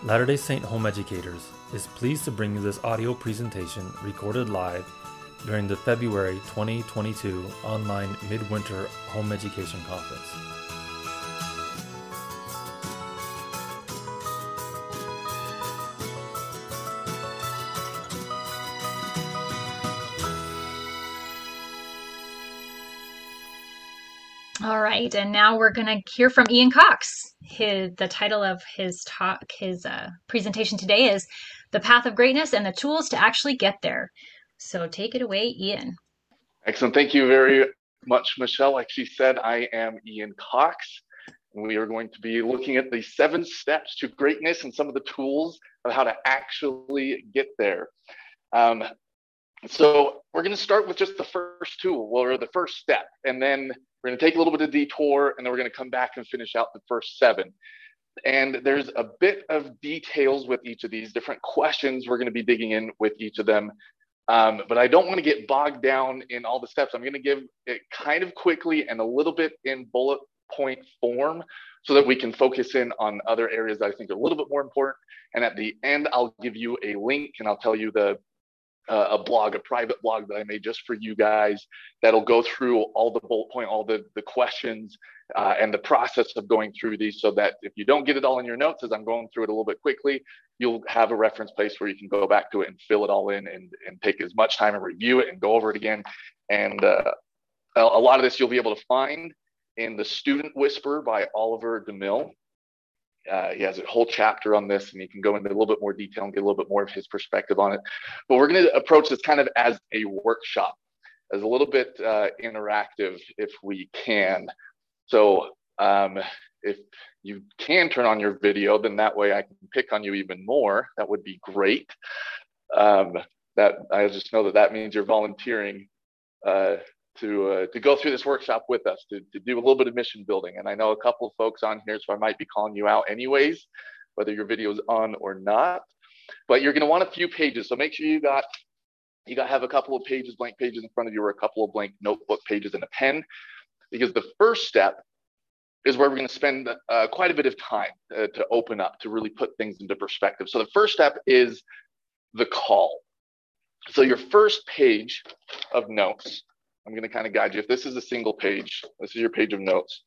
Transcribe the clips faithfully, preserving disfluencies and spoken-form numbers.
Latter-day Saint Home Educators is pleased to bring you this audio presentation recorded live during the February twenty twenty-two online Midwinter Home Education Conference. All right, and now we're going to hear from Ian Cox. His, the title of his talk, his uh, presentation today is The Path of Greatness and the Tools to Actually Get There. So take it away, Ian. Excellent. Thank you very much, Michelle. Like she said, I am Ian Cox. And we are going to be looking at the seven steps to greatness and some of the tools of how to actually get there. Um, so we're going to start with just the first tool, or the first step, and then we're going to take a little bit of detour, and then we're going to come back and finish out the first seven. And there's a bit of details with each of these different questions. We're going to be digging in with each of them. Um, but I don't want to get bogged down in all the steps. I'm going to give it kind of quickly and a little bit in bullet point form so that we can focus in on other areas that I think are a little bit more important. And at the end, I'll give you a link and I'll tell you the Uh, a blog, a private blog that I made just for you guys that'll go through all the bullet point, all the, the questions uh, and the process of going through these so that if you don't get it all in your notes as I'm going through it a little bit quickly, you'll have a reference place where you can go back to it and fill it all in and, and take as much time and review it and go over it again. And uh, a lot of this you'll be able to find in The Student Whisperer by Oliver DeMille. Uh, he has a whole chapter on this, and he can go into a little bit more detail and get a little bit more of his perspective on it. But we're going to approach this kind of as a workshop, as a little bit uh, interactive if we can. So um, if you can turn on your video, then that way I can pick on you even more. That would be great. Um, that I just know that that means you're volunteering uh, to uh, to go through this workshop with us, to, to do a little bit of mission building. And I know a couple of folks on here, so I might be calling you out anyways, whether your video is on or not. But you're going to want a few pages, so make sure you got you got to have a couple of pages, blank pages in front of you, or a couple of blank notebook pages and a pen, because the first step is where we're going to spend uh, quite a bit of time uh, to open up, to really put things into perspective. So the first step is the call. So your first page of notes, I'm going to kind of guide you. If this is a single page, this is your page of notes,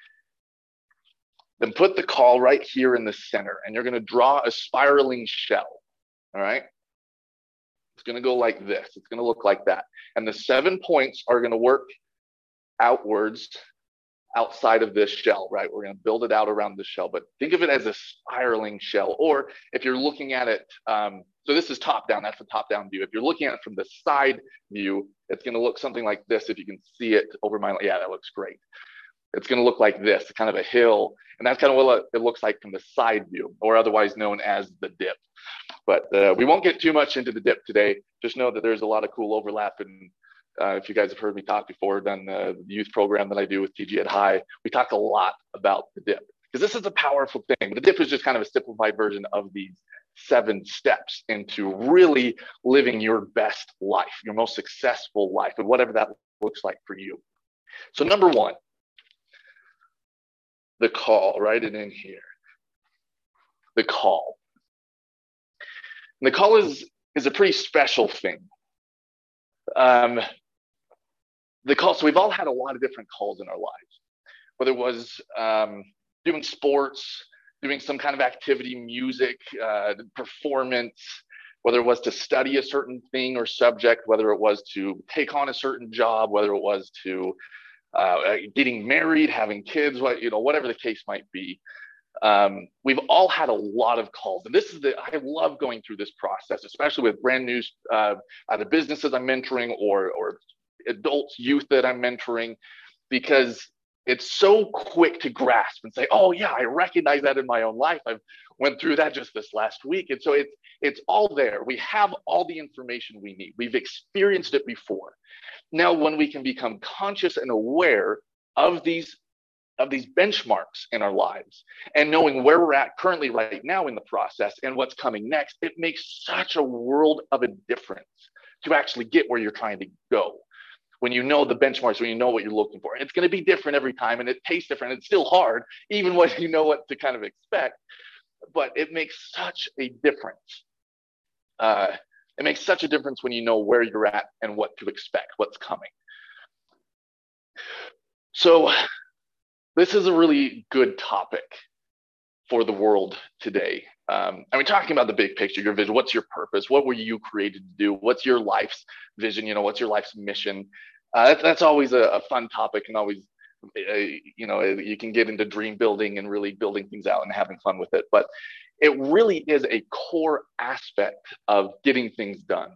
then put the call right here in the center, and you're going to draw a spiraling shell. All right. It's going to go like this. It's going to look like that. And the seven points are going to work outwards outside of this shell, right? We're going to build it out around the shell, but think of it as a spiraling shell. Or if you're looking at it, um, so this is top down, that's the top down view. If you're looking at it from the side view, it's going to look something like this. If you can see it over my, yeah, that looks great. It's going to look like this, kind of a hill. And that's kind of what it looks like from the side view, or otherwise known as the dip. But uh, we won't get too much into the dip today. Just know that there's a lot of cool overlap. And uh, if you guys have heard me talk before, done the youth program that I do with T G Ed High, we talk a lot about the dip, because this is a powerful thing. But the dip is just kind of a simplified version of these seven steps into really living your best life, your most successful life, and whatever that looks like for you. So number one, the call, write it in here. The call. And the call is, is a pretty special thing. Um, the call, so we've all had a lot of different calls in our lives, whether it was um, doing sports, doing some kind of activity, music, uh, performance, whether it was to study a certain thing or subject, whether it was to take on a certain job, whether it was to uh, getting married, having kids, what, you know, whatever the case might be. Um, we've all had a lot of calls. And this is the, I love going through this process, especially with brand new, uh, either businesses I'm mentoring or, or adults, youth that I'm mentoring, because it's so quick to grasp and say, oh yeah, I recognize that in my own life. I've went through that just this last week. And so it's, it's all there. We have all the information we need. We've experienced it before. Now, when we can become conscious and aware of these, of these benchmarks in our lives and knowing where we're at currently right now in the process and what's coming next, it makes such a world of a difference to actually get where you're trying to go. When you know the benchmarks, when you know what you're looking for, it's going to be different every time, and it tastes different. It's still hard, even when you know what to kind of expect. but it makes such a difference. Uh, it makes such a difference when you know where you're at and what to expect, what's coming. So this is a really good topic for the world today. Um, I mean, talking about the big picture, your vision, what's your purpose? What were you created to do? What's your life's vision? You know, what's your life's mission? Uh, that's, that's always a, a fun topic, and always, uh, you know, you can get into dream building and really building things out and having fun with it. But it really is a core aspect of getting things done,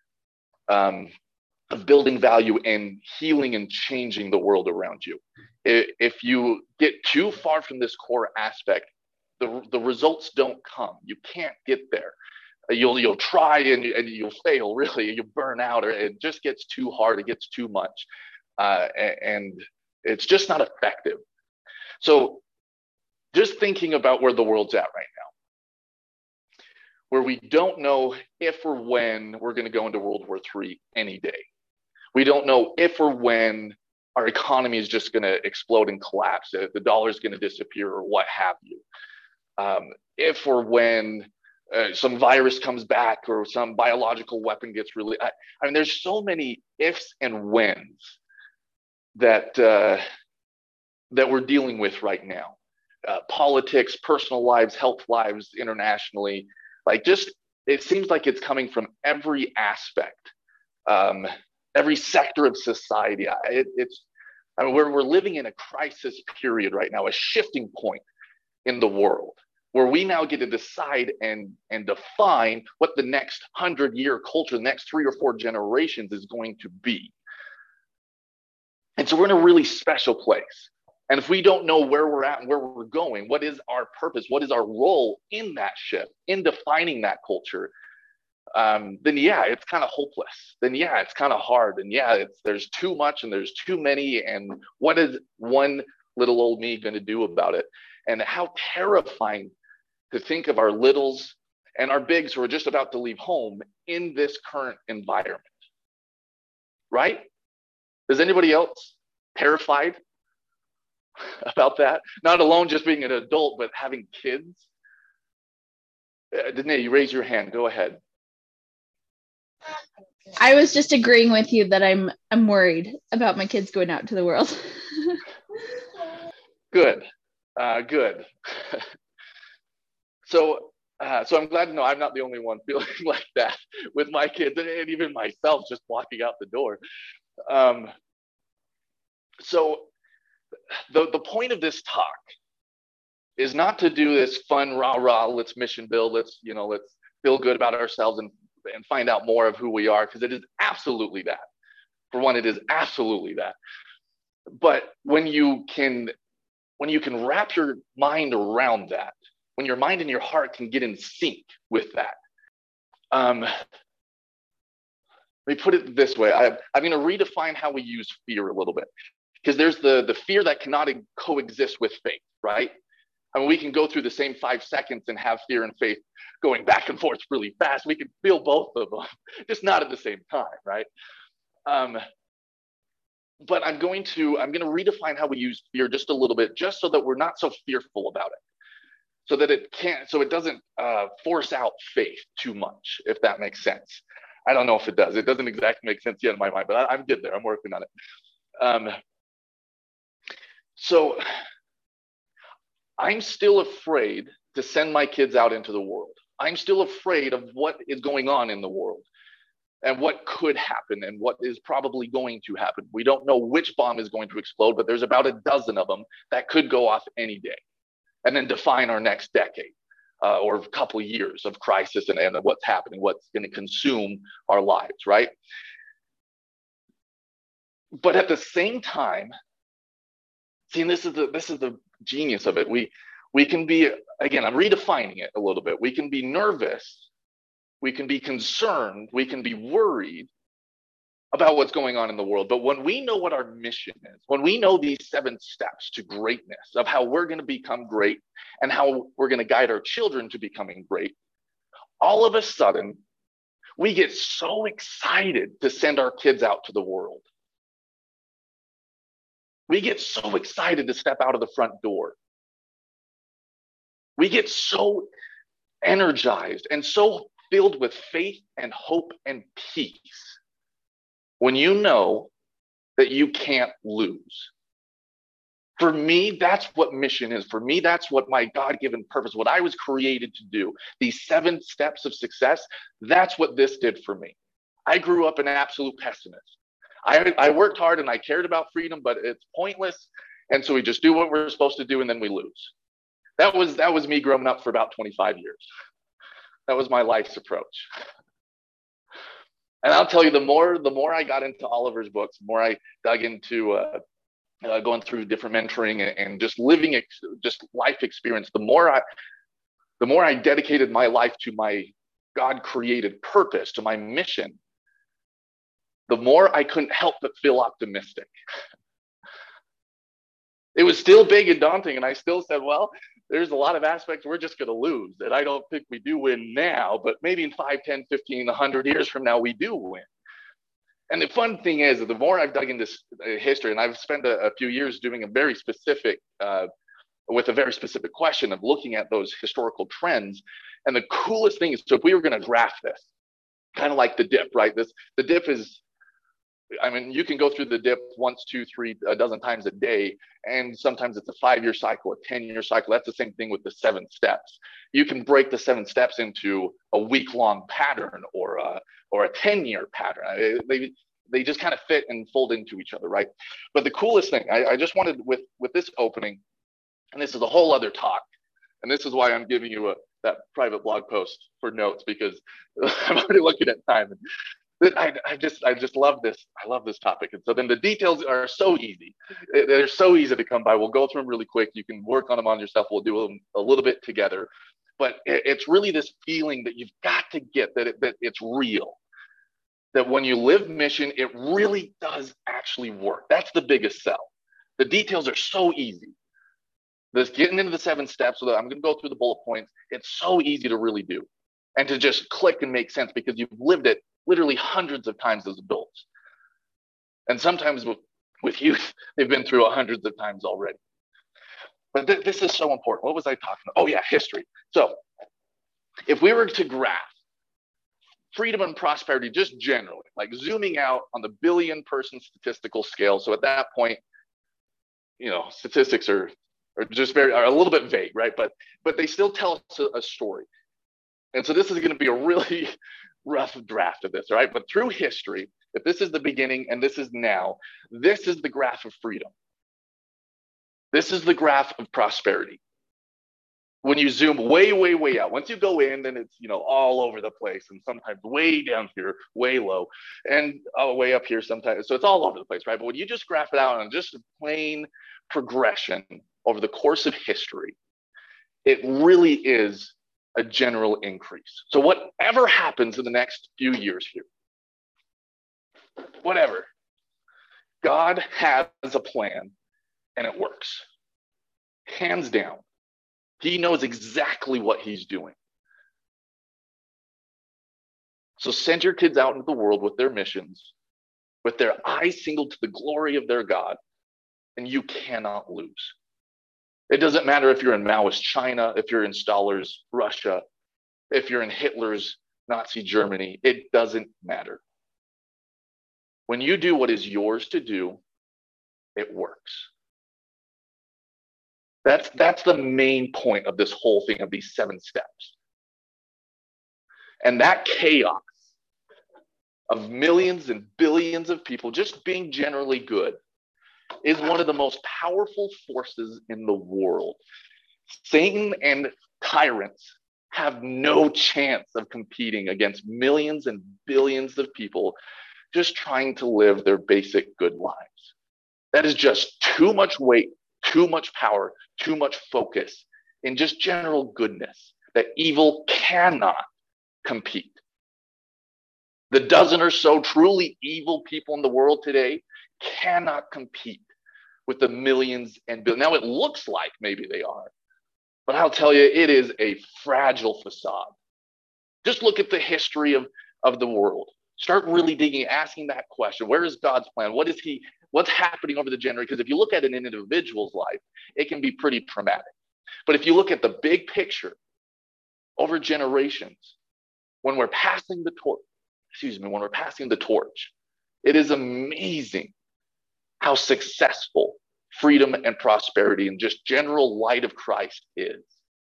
um, of building value and healing and changing the world around you. If you get too far from this core aspect, the, the results don't come. You can't get there. You'll you'll try and, and you'll fail, really. You burn out, or it just gets too hard. It gets too much. Uh, and it's just not effective. So just thinking about where the world's at right now, where we don't know if or when we're going to go into World War Three any day. We don't know if or when our economy is just going to explode and collapse, the dollar is going to disappear, or what have you. Um, if or when uh, some virus comes back, or some biological weapon gets really, I, I mean, there's so many ifs and whens that uh, that we're dealing with right now. Uh, politics, personal lives, health lives, internationally, like just, it seems like it's coming from every aspect, um, every sector of society. It, it's, I mean, we're, we're living in a crisis period right now, a shifting point in the world, where we now get to decide and, and define what the next hundred year culture, the next three or four generations is going to be. And so we're in a really special place. And if we don't know where we're at and where we're going, what is our purpose? What is our role in that shift, in defining that culture? Um, then yeah, it's kind of hopeless. Then yeah, it's kind of hard. And yeah, it's, there's too much and there's too many. And what is one little old me going to do about it? And how terrifying to think of our littles and our bigs who are just about to leave home in this current environment, right? Is anybody else terrified about that? Not alone just being an adult, but having kids? Uh, Danae, you raise your hand. Go ahead. I was just agreeing with you that I'm I'm worried about my kids going out to the world. Good, uh, good. so, uh, so I'm glad to know I'm not the only one feeling like that with my kids, and, and even myself just walking out the door. Um, so, the the point of this talk is not to do this fun rah rah. Let's mission build. Let's you know let's feel good about ourselves and and find out more of who we are, because it is absolutely that. For one, it is absolutely that. But when you can, when you can wrap your mind around that, when your mind and your heart can get in sync with that, um, let me put it this way. I, I'm going to redefine how we use fear a little bit, because there's the the fear that cannot coexist with faith, right? I mean, we can go through the same five seconds and have fear and faith going back and forth really fast. We can feel both of them, just not at the same time, right? Um, but I'm going to I'm going to redefine how we use fear just a little bit, just so that we're not so fearful about it, so that it can't, so it doesn't uh, force out faith too much, if that makes sense. I don't know if it does. It doesn't exactly make sense yet in my mind, but I, I'm good there. I'm working on it. Um, so. I'm still afraid to send my kids out into the world. I'm still afraid of what is going on in the world and what could happen and what is probably going to happen. We don't know which bomb is going to explode, but there's about a dozen of them that could go off any day and then define our next decade uh, or a couple of years of crisis and, and what's happening, what's going to consume our lives, right? But at the same time, see, and this is the this is the genius of it. We we can be, again, I'm redefining it a little bit. We can be nervous, we can be concerned, we can be worried about what's going on in the world. But when we know what our mission is, when we know these seven steps to greatness of how we're going to become great and how we're going to guide our children to becoming great, all of a sudden, we get so excited to send our kids out to the world. We get so excited to step out of the front door. We get so energized and so filled with faith and hope and peace when you know that you can't lose. For me, that's what mission is. For me, that's what my God-given purpose, what I was created to do. These seven steps of success, that's what this did for me. I grew up an absolute pessimist. I, I worked hard and I cared about freedom, but it's pointless. And so we just do what we're supposed to do and then we lose. That was, that was me growing up for about twenty-five years. That was my life's approach. And I'll tell you, the more, the more I got into Oliver's books, the more I dug into uh, uh, going through different mentoring and, and just living, ex- just life experience, the more I, the more I dedicated my life to my God-created purpose, to my mission, the more I couldn't help but feel optimistic. It was still big and daunting, and I still said, well, there's a lot of aspects we're just going to lose, that I don't think we do win now, but maybe in five, ten, fifteen, one hundred years from now, we do win. And the fun thing is, the more I've dug into history, and I've spent a, a few years doing a very specific, uh, with a very specific question of looking at those historical trends. And the coolest thing is, so if we were going to graph this, kind of like the dip, right? This, the dip is, I mean, you can go through the dip once, two, three, a dozen times a day. And sometimes it's a five-year cycle, a ten-year cycle. That's the same thing with the seven steps. You can break the seven steps into a week-long pattern or a, or a ten-year pattern. They, they just kind of fit and fold into each other, right? But the coolest thing, I, I just wanted with, with this opening, and this is a whole other talk, and this is why I'm giving you a, that private blog post for notes, because I'm already looking at time. And, I, I just I just love this. I love this topic. And so then the details are so easy. They're so easy to come by. We'll go through them really quick. You can work on them on yourself. We'll do them a little bit together. But it's really this feeling that you've got to get that, it, that it's real. That when you live mission, it really does actually work. That's the biggest sell. The details are so easy. This getting into the seven steps, so that I'm going to go through the bullet points. It's so easy to really do. And to just click and make sense because you've lived it literally hundreds of times as adults. And sometimes with, with youth, they've been through it hundreds of times already. But th- this is so important. What was I talking about? Oh yeah, history. So if we were to graph freedom and prosperity just generally, like zooming out on the billion person statistical scale. So at that point, you know, statistics are, are just very, are a little bit vague, right? But, but they still tell us a, a story. And so this is going to be a really rough draft of this, right? But through history, if this is the beginning and this is now, this is the graph of freedom. This is the graph of prosperity. When you zoom way, way, way out, once you go in, then it's, you know, all over the place, and sometimes way down here, way low, and oh, way up here sometimes. So it's all over the place, right? But when you just graph it out on just a plain progression over the course of history, it really is a general increase. So whatever happens in the next few years here, whatever, God has a plan and it works. Hands down. He knows exactly what he's doing. So send your kids out into the world with their missions, with their eyes singled to the glory of their God, and you cannot lose. It doesn't matter if you're in Maoist China, if you're in Stalin's Russia, if you're in Hitler's Nazi Germany, it doesn't matter. When you do what is yours to do, it works. That's, that's the main point of this whole thing, of these seven steps. And that chaos of millions and billions of people just being generally good is one of the most powerful forces in the world. Satan and tyrants have no chance of competing against millions and billions of people just trying to live their basic good lives. That is just too much weight, too much power, too much focus in just general goodness that evil cannot compete. The dozen or so truly evil people in the world today cannot compete with the millions and billions. Now it looks like maybe they are, but I'll tell you, it is a fragile facade. Just look at the history of, of the world. Start really digging, asking that question. Where is God's plan? What is he, what's happening over the generation? Because if you look at an individual's life, it can be pretty traumatic. But if you look at the big picture over generations, when we're passing the torch, excuse me, when we're passing the torch, it is amazing how successful freedom and prosperity and just general light of Christ is.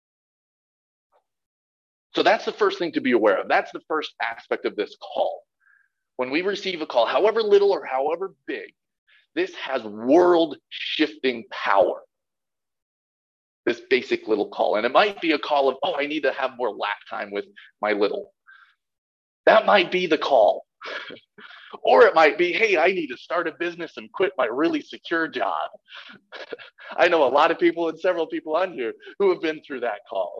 So that's the first thing to be aware of. That's the first aspect of this call. When we receive a call, however little or however big, this has world-shifting power. This basic little call. And it might be a call of, oh, I need to have more lap time with my little. That might be the call. Or it might be, hey, I need to start a business and quit my really secure job. I know a lot of people and several people on here who have been through that call.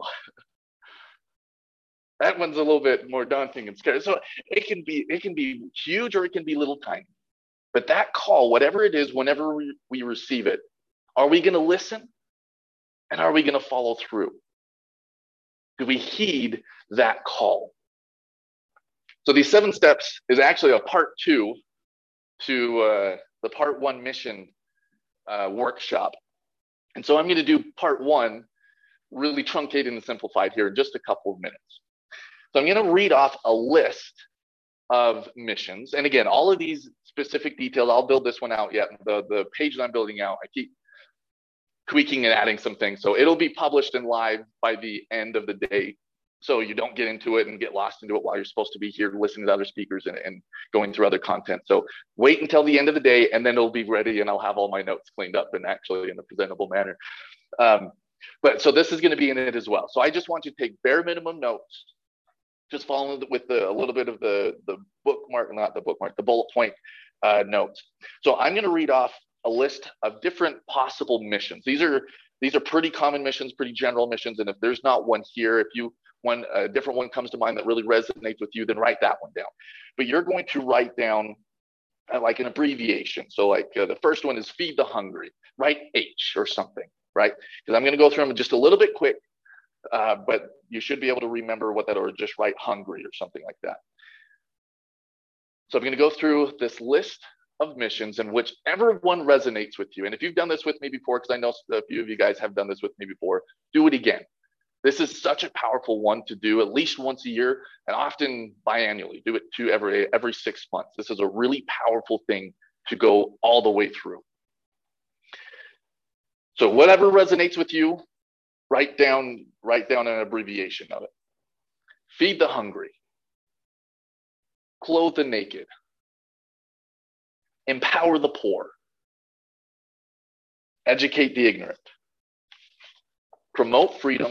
That one's a little bit more daunting and scary. So it can be, it can be huge or it can be little tiny. But that call, whatever it is, whenever we, we receive it, are we going to listen? And are we going to follow through? Do we heed that call? So these seven steps is actually a part two to uh, the part one mission uh, workshop. And so I'm going to do part one, really truncated and simplified here in just a couple of minutes. So I'm going to read off a list of missions. And again, all of these specific details, I'll build this one out yet. The, the page that I'm building out, I keep tweaking and adding some things. So it'll be published and live by the end of the day. So you don't get into it and get lost into it while you're supposed to be here listening to other speakers and, and going through other content. So wait until the end of the day and then it'll be ready and I'll have all my notes cleaned up and actually in a presentable manner. Um, but so this is going to be in it as well. So I just want you to take bare minimum notes, just follow with the, a little bit of the, the bookmark, not the bookmark, the bullet point uh, notes. So I'm going to read off a list of different possible missions. These are these are pretty common missions, pretty general missions. And if there's not one here, if you one a different one comes to mind that really resonates with you, then write that one down. But you're going to write down uh, like an abbreviation. So like uh, the first one is feed the hungry. Write H or something, right? Because I'm going to go through them just a little bit quick, uh, but you should be able to remember what that, or just write hungry or something like that. So I'm going to go through this list of missions and whichever one resonates with you. And if you've done this with me before, because I know a few of you guys have done this with me before, do it again. This is such a powerful one to do at least once a year and often biannually. Do it two every, every six months. This is a really powerful thing to go all the way through. So whatever resonates with you, write down, write down an abbreviation of it. Feed the hungry. Clothe the naked. Empower the poor. Educate the ignorant. Promote freedom.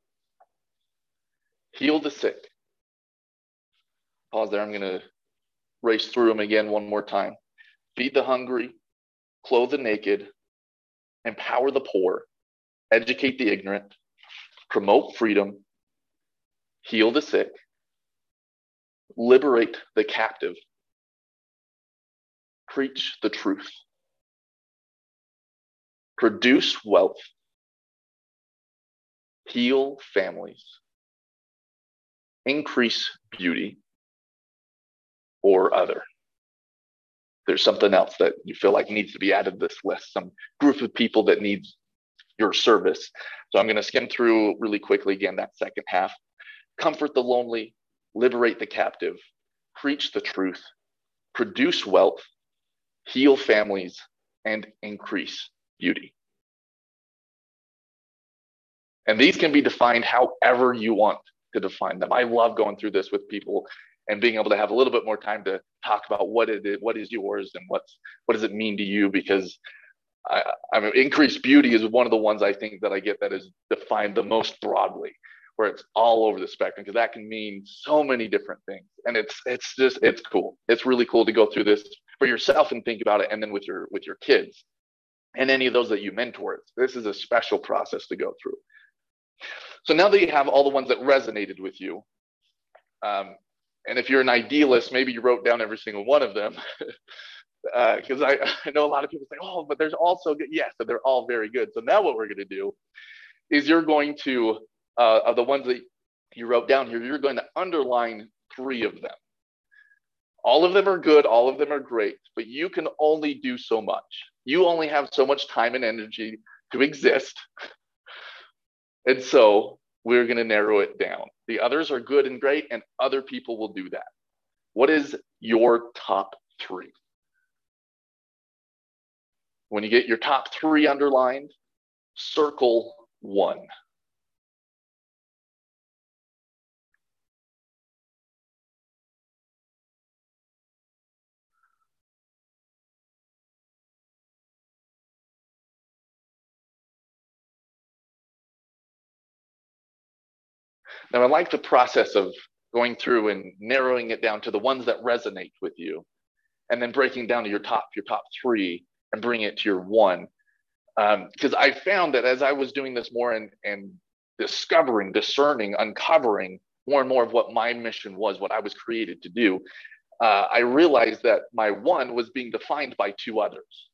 Heal the sick. Pause there. I'm going to race through them again one more time. Feed the hungry. Clothe the naked. Empower the poor. Educate the ignorant. Promote freedom. Heal the sick. Liberate the captive. Preach the truth. Produce wealth. Heal families. Increase beauty, or other. There's something else that you feel like needs to be added to this list, some group of people that needs your service. So I'm going to skim through really quickly again that second half. Comfort the lonely, liberate the captive, preach the truth, produce wealth, heal families, and increase beauty. And these can be defined however you want to define them. I love going through this with people and being able to have a little bit more time to talk about what it is, what is yours, and what's what does it mean to you, because I, I mean, increased beauty is one of the ones I think that I get that is defined the most broadly, where it's all over the spectrum, because that can mean so many different things. And it's it's just it's cool. It's really cool to go through this for yourself and think about it, and then with your with your kids and any of those that you mentor. This is a special process to go through. So now that you have all the ones that resonated with you, um, and if you're an idealist, maybe you wrote down every single one of them, because uh, I, I know a lot of people say, oh, but there's also good. Yes, so they're all very good. So now what we're going to do is you're going to, uh, of the ones that you wrote down here, you're going to underline three of them. All of them are good. All of them are great, but you can only do so much. You only have so much time and energy to exist. And so we're going to narrow it down. The others are good and great, and other people will do that. What is your top three? When you get your top three underlined, circle one. Now, I like the process of going through and narrowing it down to the ones that resonate with you, and then breaking down to your top, your top three, and bring it to your one. Because um, I found that as I was doing this more and, and discovering, discerning, uncovering more and more of what my mission was, what I was created to do, uh, I realized that my one was being defined by two others.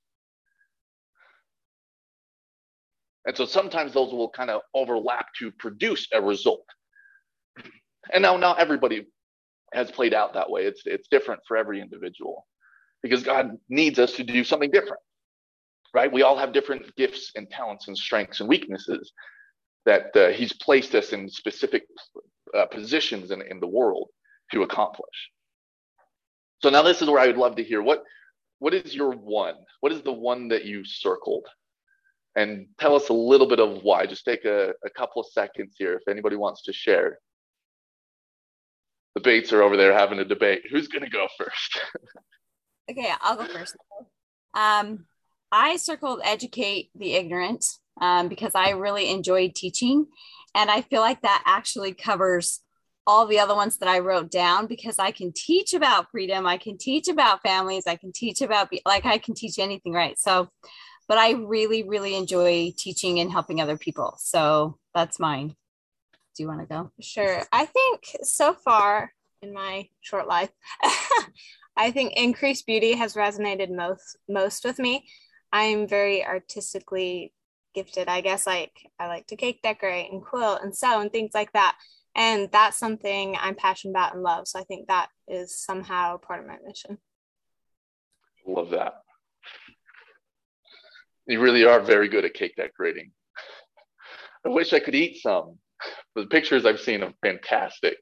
And so sometimes those will kind of overlap to produce a result. And now, now everybody has played out that way. It's, it's different for every individual because God needs us to do something different, right? We all have different gifts and talents and strengths and weaknesses that uh, he's placed us in specific uh, positions in, in the world to accomplish. So now this is where I would love to hear what, what is your one? What is the one that you circled? And tell us a little bit of why. Just take a, a couple of seconds here if anybody wants to share. The Bates are over there having a debate. Who's going to go first? Okay, I'll go first. Um, I circled educate the ignorant um, because I really enjoyed teaching. And I feel like that actually covers all the other ones that I wrote down because I can teach about freedom. I can teach about families. I can teach about, like, I can teach anything, right? So, but I really, really enjoy teaching and helping other people. So that's mine. Do you want to go? Sure. I think so far in my short life, I think increased beauty has resonated most most with me. I'm very artistically gifted. I guess like I like to cake decorate and quilt and sew and things like that. And that's something I'm passionate about and love. So I think that is somehow part of my mission. Love that. You really are very good at cake decorating. I wish I could eat some. The pictures I've seen are fantastic.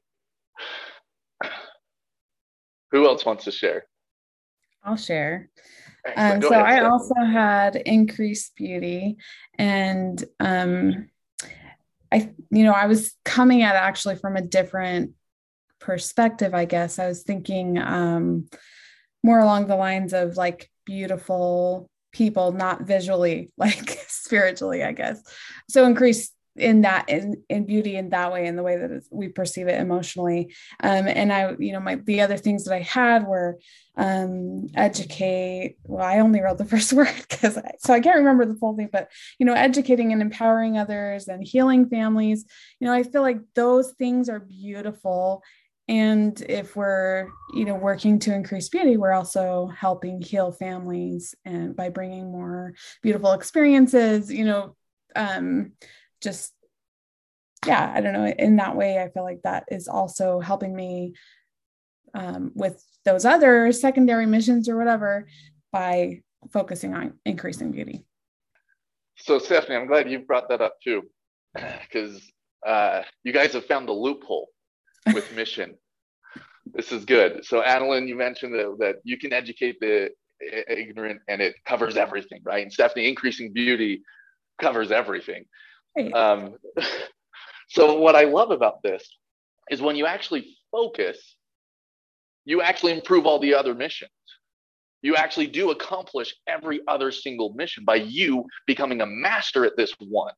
Who else wants to share? I'll share. Excellent. Um, so ahead, I Stephanie. also had increased beauty, and um, I, you know, I was coming at it actually from a different perspective. I guess I was thinking um, more along the lines of like beautiful people, not visually, like spiritually, I guess. So increased in that in, in beauty in that way, in the way that it's, we perceive it emotionally. Um, and I, you know, my, the other things that I had were um, educate. Well, I only wrote the first word because I, so I can't remember the full thing, but, you know, educating and empowering others and healing families. You know, I feel like those things are beautiful. And if we're, you know, working to increase beauty, we're also helping heal families and by bringing more beautiful experiences, you know, um, just, yeah, I don't know. In that way, I feel like that is also helping me um, with those other secondary missions or whatever by focusing on increasing beauty. So Stephanie, I'm glad you brought that up too, because uh, you guys have found the loophole with mission. This is good. So Adeline, you mentioned that, that you can educate the ignorant and it covers everything, right? And Stephanie, increasing beauty covers everything. Right. Um, so what I love about this is when you actually focus, you actually improve all the other missions. You actually do accomplish every other single mission by you becoming a master at this one.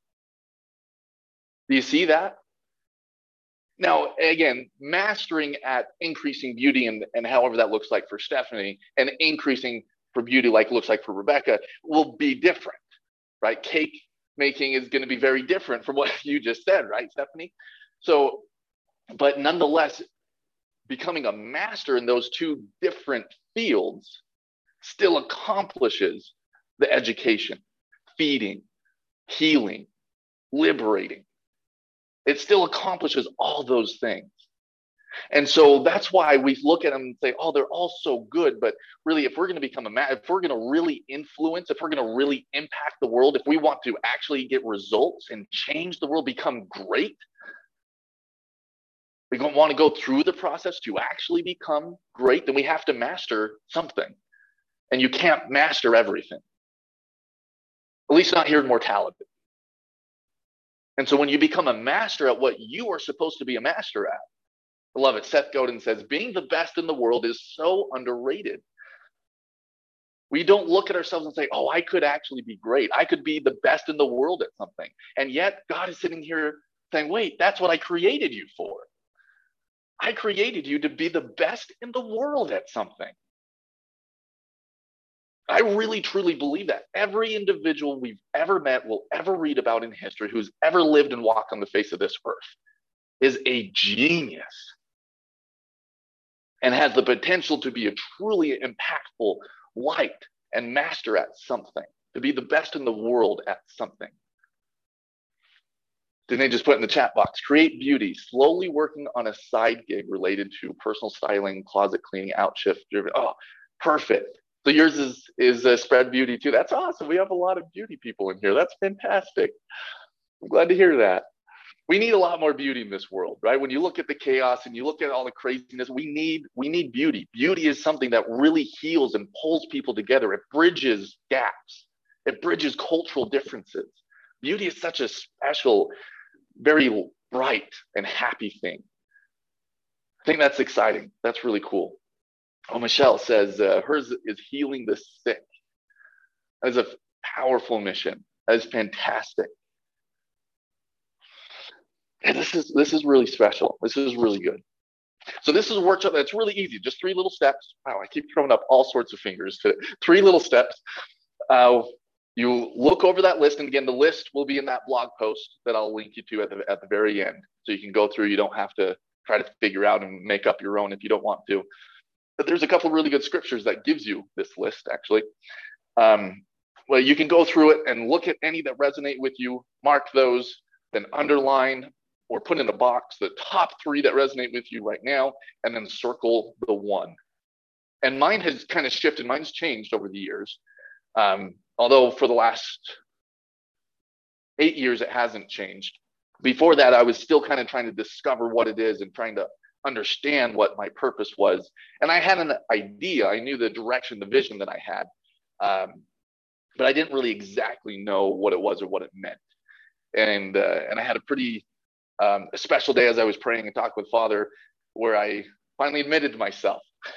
Do you see that? Now, again, mastering at increasing beauty and, and however that looks like for Stephanie and increasing for beauty like it looks like for Rebecca will be different, right? Cake making is going to be very different from what you just said, right, Stephanie? So, but nonetheless, becoming a master in those two different fields still accomplishes the education, feeding, healing, liberating. It still accomplishes all those things. And so that's why we look at them and say, oh, they're all so good. But really, if we're going to become a man, if we're going to really influence, if we're going to really impact the world, if we want to actually get results and change the world, become great, we don't want to go through the process to actually become great, then we have to master something. And you can't master everything, at least not here in mortality. And so when you become a master at what you are supposed to be a master at, I love it. Seth Godin says, being the best in the world is so underrated. We don't look at ourselves and say, oh, I could actually be great. I could be the best in the world at something. And yet God is sitting here saying, wait, that's what I created you for. I created you to be the best in the world at something. I really, truly believe that. Every individual we've ever met, will ever read about in history, who's ever lived and walked on the face of this earth, is a genius and has the potential to be a truly impactful light and master at something, to be the best in the world at something. Danae just put in the chat box, create beauty, slowly working on a side gig related to personal styling, closet cleaning, outshift. Oh, perfect. So yours is, is uh, spread beauty too. That's awesome. We have a lot of beauty people in here. That's fantastic. I'm glad to hear that. We need a lot more beauty in this world, right? When you look at the chaos and you look at all the craziness, we need we need beauty. Beauty is something that really heals and pulls people together. It bridges gaps. It bridges cultural differences. Beauty is such a special, very bright and happy thing. I think that's exciting. That's really cool. Oh, Michelle says uh, hers is healing the sick. That is a powerful mission. That is fantastic. And this is this is really special. This is really good. So this is a workshop that's really easy. Just three little steps. Wow, I keep throwing up all sorts of fingers today. Three little steps. Uh, you look over that list, and again, the list will be in that blog post that I'll link you to at the at the very end. So you can go through. You don't have to try to figure out and make up your own if you don't want to. But there's a couple of really good scriptures that gives you this list, actually. Um, well, you can go through it and look at any that resonate with you, mark those, then underline or put in a box the top three that resonate with you right now, and then circle the one. And mine has kind of shifted. Mine's changed over the years. Um, although for the last eight years, it hasn't changed. Before that, I was still kind of trying to discover what it is and trying to understand what my purpose was. And I had an idea. I knew the direction, the vision that I had. Um, but I didn't really exactly know what it was or what it meant. And, uh, and I had a pretty um, a special day as I was praying and talking with Father, where I finally admitted to myself,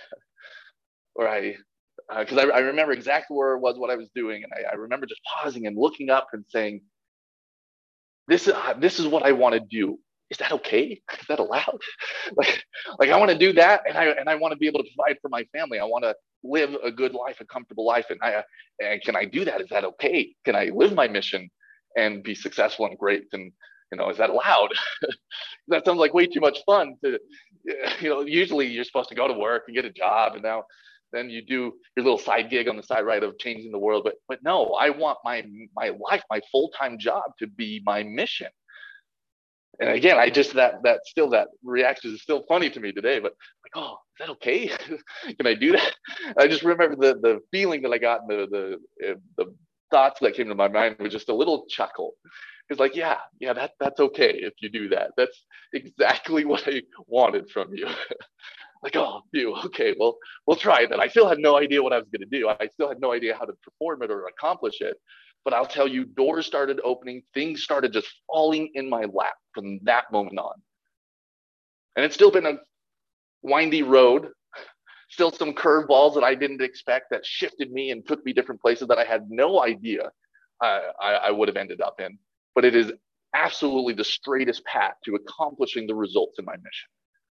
where I, because uh, I, I remember exactly where it was, what I was doing. And I, I remember just pausing and looking up and saying, this is, uh, this is what I want to do. Is that okay? Is that allowed? like, like I want to do that, and I and I want to be able to provide for my family. I want to live a good life, a comfortable life, and I and can I do that? Is that okay? Can I live my mission and be successful and great? And you know, is that allowed? That sounds like way too much fun. To you know, usually you're supposed to go to work and get a job, and now then you do your little side gig on the side, right, of changing the world. But but no, I want my my life, my full time job, to be my mission. And again, I just, that, that still, that reaction is still funny to me today, but like, oh, is that okay? Can I do that? I just remember the, the feeling that I got, and the, the, uh, the thoughts that came to my mind was just a little chuckle. It's like, yeah, yeah, that, that's okay if you do that. That's exactly what I wanted from you. Like, oh, you, okay, well, we'll try that. I still had no idea what I was going to do. I still had no idea how to perform it or accomplish it. But I'll tell you, doors started opening, things started just falling in my lap from that moment on. And it's still been a windy road, still some curveballs that I didn't expect that shifted me and took me different places that I had no idea uh, I, I would have ended up in. But it is absolutely the straightest path to accomplishing the results in my mission.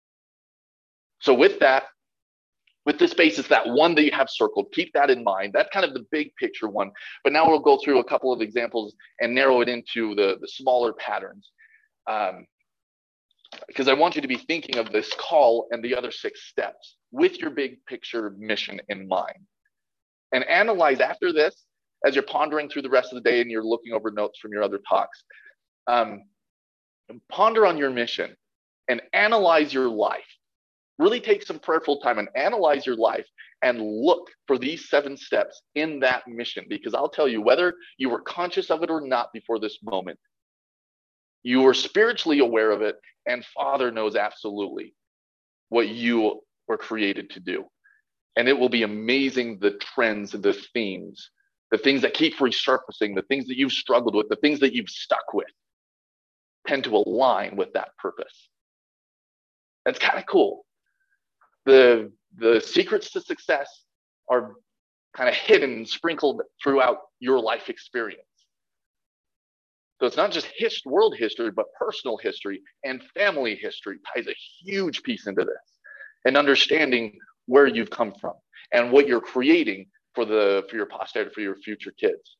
So with that, with this basis, that one that you have circled, keep that in mind. That's kind of the big picture one. But now we'll go through a couple of examples and narrow it into the, the smaller patterns. Um, because I want you to be thinking of this call and the other six steps with your big picture mission in mind. And analyze after this, as you're pondering through the rest of the day and you're looking over notes from your other talks, um, ponder on your mission and analyze your life. Really take some prayerful time and analyze your life and look for these seven steps in that mission. Because I'll tell you, whether you were conscious of it or not before this moment, you were spiritually aware of it, and Father knows absolutely what you were created to do. And it will be amazing, the trends, the themes, the things that keep resurfacing, the things that you've struggled with, the things that you've stuck with tend to align with that purpose. That's kind of cool. The, the secrets to success are kind of hidden and sprinkled throughout your life experience. So it's not just his, world history, but personal history and family history ties a huge piece into this. And understanding where you've come from and what you're creating for the for your posterity, for your future kids.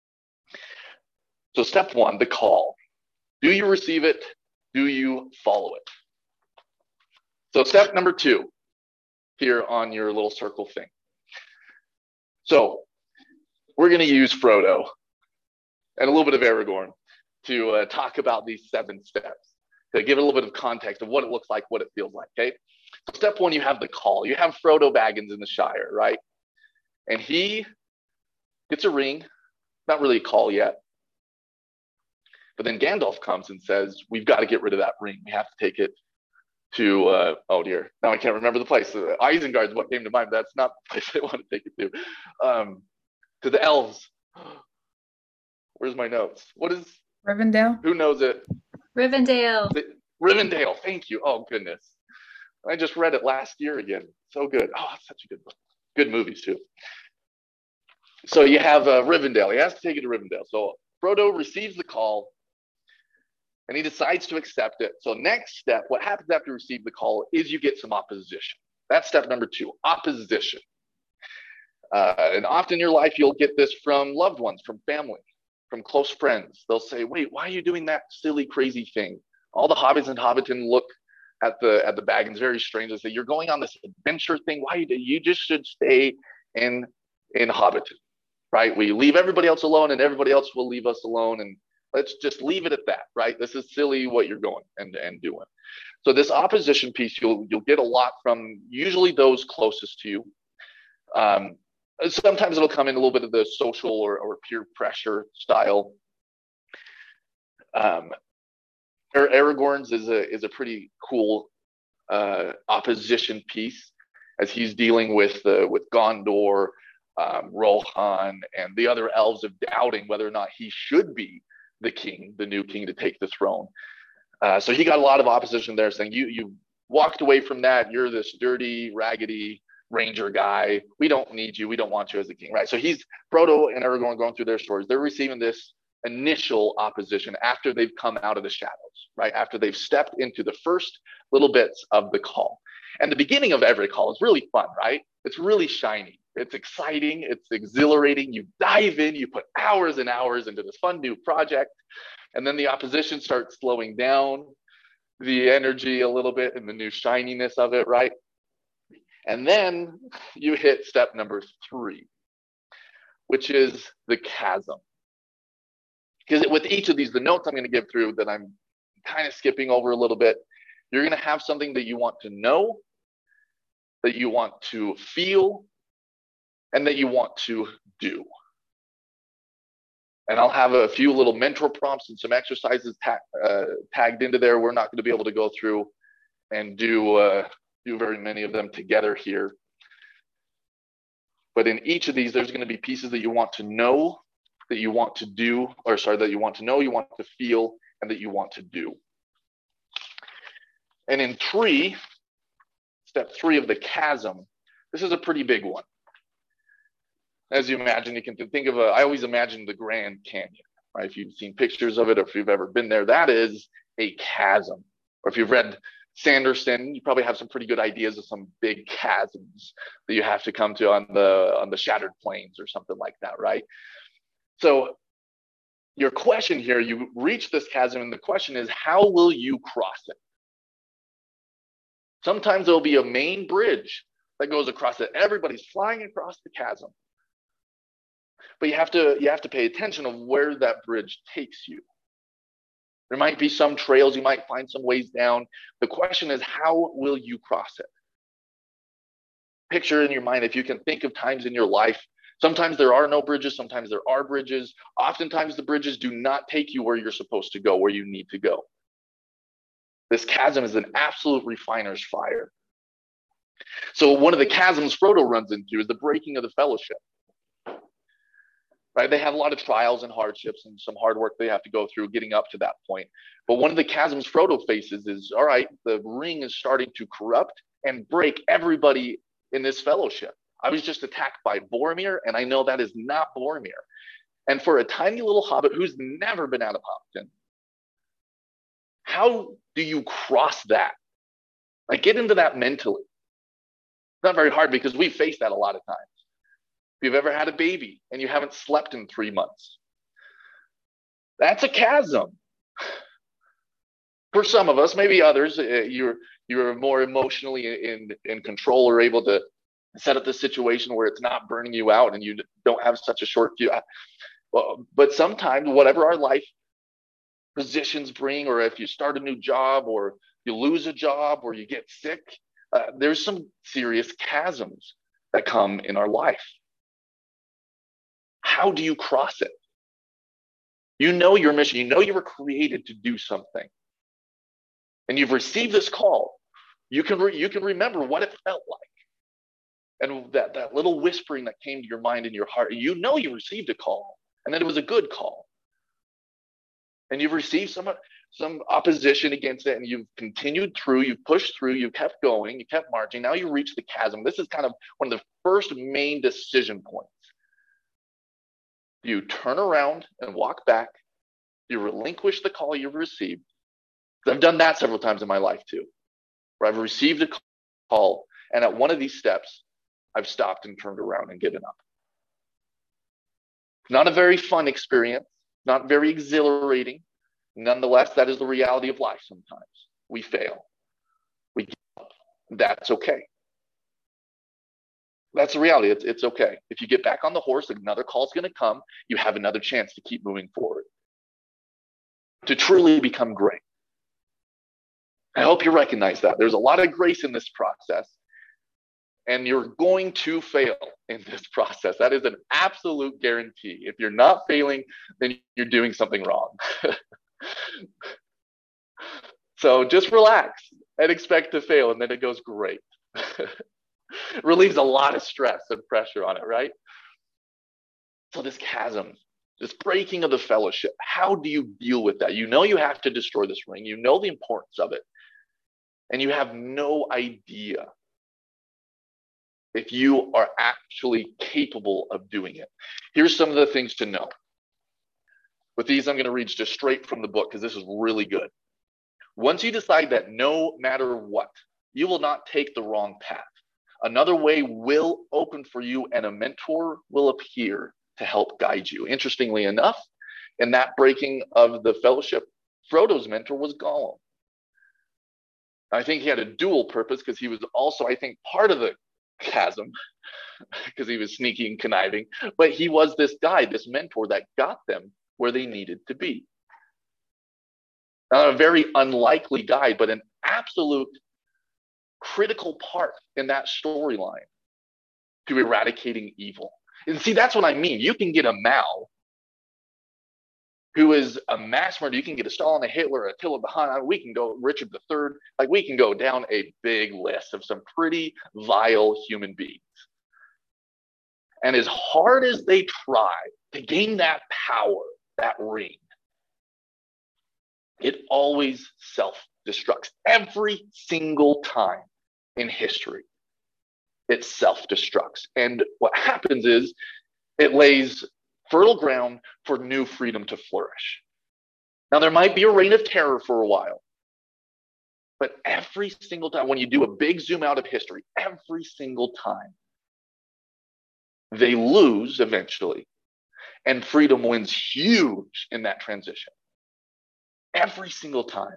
So step one, the call. Do you receive it? Do you follow it? So step number two, here on your little circle thing. So we're going to use Frodo and a little bit of Aragorn to uh, talk about these seven steps, to give it a little bit of context of what it looks like, what it feels like, okay? So step one, you have the call. You have Frodo Baggins in the Shire, right? And he gets a ring, not really a call yet. But then Gandalf comes and says, we've got to get rid of that ring. We have to take it to, uh, oh dear, now I can't remember the place. Uh, Isengard is what came to mind. That's not the place I want to take it to. Um, to the elves. Where's my notes? What is? Rivendell. Who knows it? Rivendell. The, Rivendell, thank you. Oh, goodness. I just read it last year again. So good. Oh, that's such a good book. Good movies, too. So you have uh, Rivendell. He has to take it to Rivendell. So Frodo receives the call, and he decides to accept it. So next step, what happens after you receive the call is you get some opposition. That's step number two, opposition. Uh, and often in your life, you'll get this from loved ones, from family, from close friends. They'll say, wait, why are you doing that silly, crazy thing? All the hobbits and Hobbiton look at the at the Baggins very strange. They say, you're going on this adventure thing. Why you, you just should stay in, in Hobbiton, right? We leave everybody else alone and everybody else will leave us alone. And let's just leave it at that, right? This is silly what you're going and, and doing. So this opposition piece, you'll you'll get a lot from usually those closest to you. Um, sometimes it'll come in a little bit of the social or, or peer pressure style. Um, Aragorn's is a is a pretty cool uh, opposition piece as he's dealing with uh, with Gondor, um, Rohan, and the other elves of doubting whether or not he should be the king, the new king to take the throne. Uh, so he got a lot of opposition there, saying you you walked away from that. You're this dirty, raggedy ranger guy. We don't need you. We don't want you as the king, right? So he's Frodo and Aragorn going through their stories. They're receiving this initial opposition after they've come out of the shadows, right? After they've stepped into the first little bits of the call. And the beginning of every call is really fun, right? It's really shiny. It's exciting. It's exhilarating. You dive in, you put hours and hours into this fun new project. And then the opposition starts slowing down the energy a little bit and the new shininess of it, right? And then you hit step number three, which is the chasm. Because with each of these, the notes I'm going to give through that I'm kind of skipping over a little bit, you're going to have something that you want to know, that you want to feel, and that you want to do. And I'll have a few little mentor prompts and some exercises ta- uh, tagged into there. We're not going to be able to go through and do, uh, do very many of them together here. But in each of these, there's going to be pieces that you want to know, that you want to do, or sorry, that you want to know, you want to feel, and that you want to do. And in three, step three of the chasm, this is a pretty big one. As you imagine, you can think of a, I always imagine the Grand Canyon, right? If you've seen pictures of it, or if you've ever been there, that is a chasm. Or if you've read Sanderson, you probably have some pretty good ideas of some big chasms that you have to come to on the, on the Shattered Plains or something like that, right? So your question here, you reach this chasm, and the question is, how will you cross it? Sometimes there'll be a main bridge that goes across it. Everybody's flying across the chasm. But you have to you have to pay attention of where that bridge takes you. There might be some trails, you might find some ways down. The question is, how will you cross it? picture in your mind, if you can think of times in your life, sometimes there are no bridges, sometimes there are bridges. Oftentimes the bridges do not take you where you're supposed to go, where you need to go. This chasm is an absolute refiner's fire. So one of the chasms Frodo runs into is the breaking of the fellowship. Right? They have a lot of trials and hardships and some hard work they have to go through getting up to that point. But one of the chasms Frodo faces is, all right, the ring is starting to corrupt and break everybody in this fellowship. I was just attacked by Boromir, and I know that is not Boromir. And for a tiny little hobbit who's never been out of Hobbiton, how do you cross that? Like, get into that mentally. It's not very hard because we face that a lot of times. If you've ever had a baby and you haven't slept in three months, that's a chasm. For some of us, maybe others, you're you're more emotionally in, in control or able to set up the situation where it's not burning you out and you don't have such a short view. Well, but sometimes whatever our life positions bring, or if you start a new job or you lose a job or you get sick, uh, there's some serious chasms that come in our life. How do you cross it? You know your mission. You know you were created to do something. And you've received this call. You can, re- you can remember what it felt like. And that, that little whispering that came to your mind and your heart. You know you received a call and that it was a good call. And you've received some, some opposition against it, and you've continued through, you've pushed through, you've kept going, you kept marching. Now you reach the chasm. This is kind of one of the first main decision points. You turn around and walk back. You relinquish the call you've received. I've done that several times in my life too, where I've received a call, and at one of these steps, I've stopped and turned around and given up. Not a very fun experience, not very exhilarating. Nonetheless, that is the reality of life sometimes. We fail. We give up. That's okay. That's the reality. It's, it's okay. If you get back on the horse, another call is going to come. You have another chance to keep moving forward, to truly become great. I hope you recognize that. There's a lot of grace in this process, and you're going to fail in this process. That is an absolute guarantee. If you're not failing, then you're doing something wrong. So just relax and expect to fail, and then it goes great. Relieves a lot of stress and pressure on it, right? So this chasm, this breaking of the fellowship, how do you deal with that? You know you have to destroy this ring. You know the importance of it. And you have no idea if you are actually capable of doing it. Here's some of the things to know. With these, I'm going to read just straight from the book because this is really good. Once you decide that no matter what, you will not take the wrong path, another way will open for you and a mentor will appear to help guide you. Interestingly enough, in that breaking of the fellowship, Frodo's mentor was Gollum. I think he had a dual purpose because he was also, I think, part of the chasm because he was sneaky and conniving, but he was this guy, this mentor that got them where they needed to be. Not a very unlikely guy, but an absolute critical part in that storyline to eradicating evil. And see, that's what I mean. You can get a Mao who is a mass murderer. You can get a Stalin, a Hitler, a Attila the Hun. We can go Richard the Third. Like, we can go down a big list of some pretty vile human beings. And as hard as they try to gain that power, that ring, it always self-destructs. Every single time in history, it self-destructs. And what happens is it lays fertile ground for new freedom to flourish. Now, there might be a reign of terror for a while, but every single time, when you do a big zoom out of history, every single time, they lose eventually, and freedom wins huge in that transition. Every single time.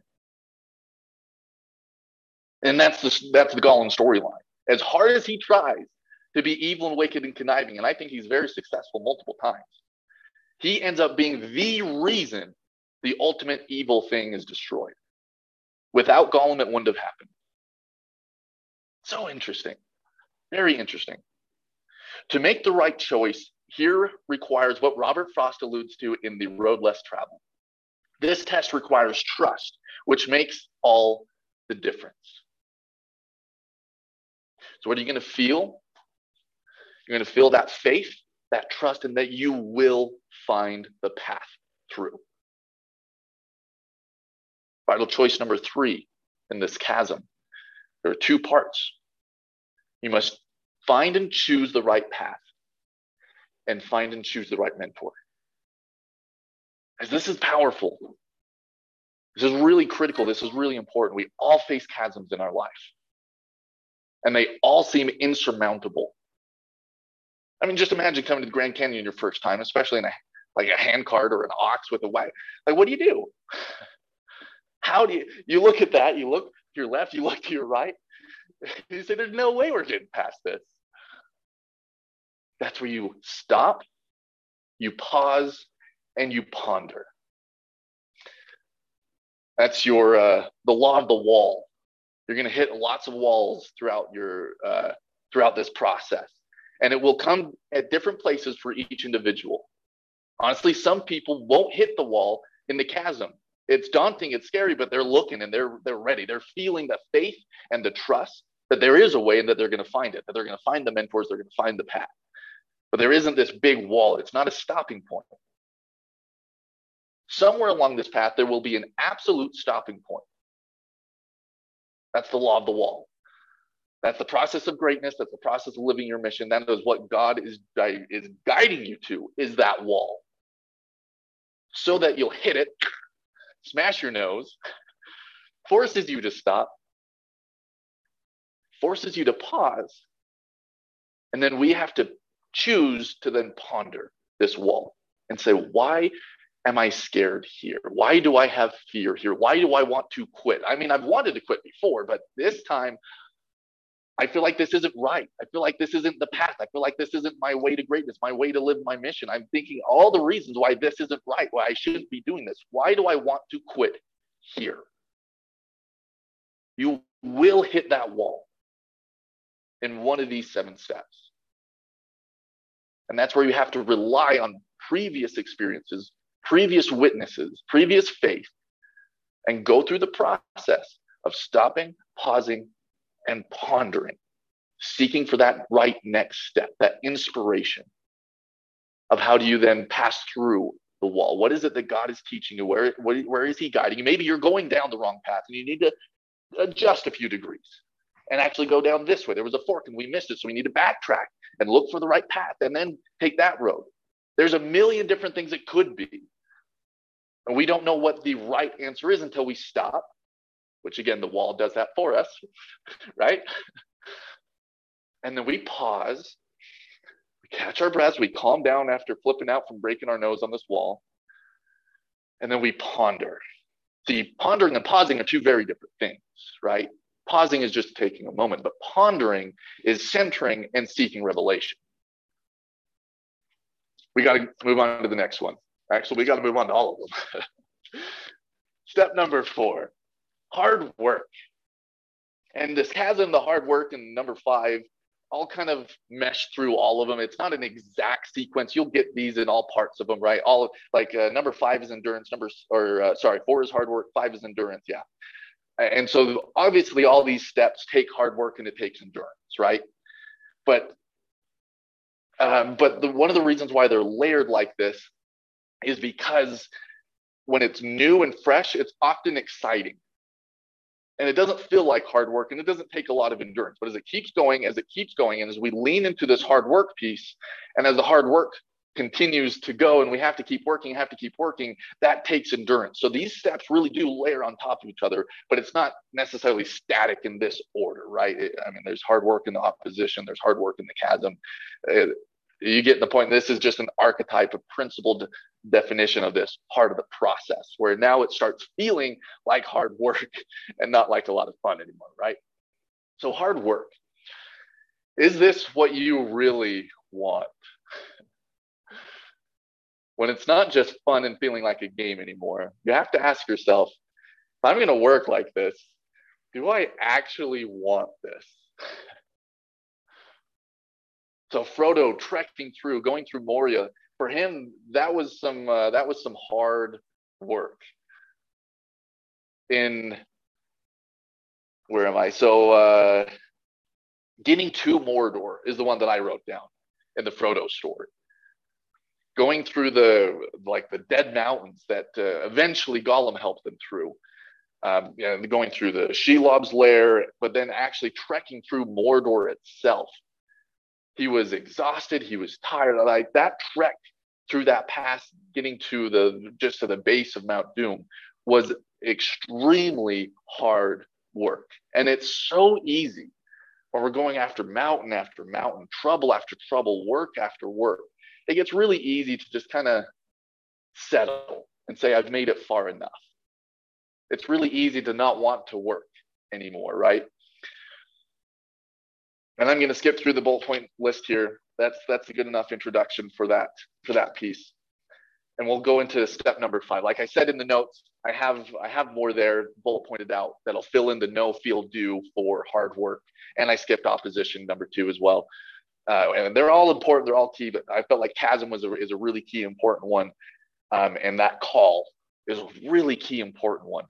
And that's the, that's the Gollum storyline. As hard as he tries to be evil and wicked and conniving, and I think he's very successful multiple times, he ends up being the reason the ultimate evil thing is destroyed. Without Gollum, it wouldn't have happened. So interesting. Very interesting. To make the right choice here requires what Robert Frost alludes to in The Road Less Traveled. This test requires trust, which makes all the difference. So what are you going to feel? You're going to feel that faith, that trust, and that you will find the path through. Vital choice number three in this chasm. There are two parts. You must find and choose the right path, and find and choose the right mentor. As this is powerful. This is really critical. This is really important. We all face chasms in our life, and they all seem insurmountable. I mean, just imagine coming to the Grand Canyon your first time, especially in a like a hand cart or an ox with a wagon. Like, what do you do? How do you, you look at that, you look to your left, you look to your right, you say, there's no way we're getting past this. That's where you stop, you pause, and you ponder. That's your, uh, the law of the wall. You're gonna hit lots of walls throughout your, uh, throughout this process. And it will come at different places for each individual. Honestly, some people won't hit the wall in the chasm. It's daunting, it's scary, but they're looking and they're they're ready. They're feeling the faith and the trust that there is a way and that they're going to find it, that they're going to find the mentors, they're going to find the path. But there isn't this big wall. It's not a stopping point. Somewhere along this path, there will be an absolute stopping point. That's the law of the wall. That's the process of greatness. That's the process of living your mission. That is what God is, is guiding you to, is that wall. So that you'll hit it, smash your nose, forces you to stop, forces you to pause, and then we have to choose to then ponder this wall and say, why am I scared here? Why do I have fear here? Why do I want to quit? I mean, I've wanted to quit before, but this time I feel like this isn't right. I feel like this isn't the path. I feel like this isn't my way to greatness, my way to live my mission. I'm thinking all the reasons why this isn't right, why I shouldn't be doing this. Why do I want to quit here? You will hit that wall in one of these seven steps. And that's where you have to rely on previous experiences, previous witnesses, previous faith, and go through the process of stopping, pausing, and pondering, seeking for that right next step, that inspiration of how do you then pass through the wall? What is it that God is teaching you? Where, where, where is he guiding you? Maybe you're going down the wrong path and you need to adjust a few degrees and actually go down this way. There was a fork and we missed it, so we need to backtrack and look for the right path and then take that road. There's a million different things it could be. And we don't know what the right answer is until we stop, which again, the wall does that for us, right? And then we pause, we catch our breaths, we calm down after flipping out from breaking our nose on this wall, and then we ponder. See, pondering and pausing are two very different things, right? Pausing is just taking a moment, but pondering is centering and seeking revelation. We got to move on to the next one. Actually, we got to move on to all of them. Step number four, hard work. And this chasm, the hard work, and number five, all kind of mesh through all of them. It's not an exact sequence. You'll get these in all parts of them, right? All like uh, number five is endurance, number, or uh, sorry, four is hard work, five is endurance, yeah. And so obviously all these steps take hard work and it takes endurance, right? But um, but the, one of the reasons why they're layered like this is because when it's new and fresh, it's often exciting. And it doesn't feel like hard work and it doesn't take a lot of endurance. But as it keeps going, as it keeps going, and as we lean into this hard work piece, and as the hard work continues to go and we have to keep working, have to keep working, that takes endurance. So these steps really do layer on top of each other, but it's not necessarily static in this order, right? It, I mean, there's hard work in the opposition, there's hard work in the chasm. It, you get the point. This is just an archetype, a principled definition of this part of the process, where now it starts feeling like hard work and not like a lot of fun anymore, right? So hard work. Is this what you really want? When it's not just fun and feeling like a game anymore, you have to ask yourself, if I'm going to work like this, do I actually want this? So Frodo trekking through, going through Moria, for him, that was some uh, that was some hard work. In where am I? So uh, getting to Mordor is the one that I wrote down in the Frodo story. Going through the like the dead mountains that uh, eventually Gollum helped them through. Um, you know, going through the Shelob's lair, but then actually trekking through Mordor itself. He was exhausted. He was tired. Like that trek through that pass, getting to the just to the base of Mount Doom, was extremely hard work. And it's so easy when we're going after mountain after mountain, trouble after trouble, work after work. It gets really easy to just kind of settle and say, I've made it far enough. It's really easy to not want to work anymore, right? And I'm going to skip through the bullet point list here. That's that's a good enough introduction for that for that piece. And we'll go into step number five. Like I said in the notes, I have I have more there bullet pointed out that'll fill in the no, feel, do for hard work. And I skipped opposition number two as well. Uh, and they're all important. They're all key. But I felt like chasm was a, is a really key important one. Um, and that call is a really key important one.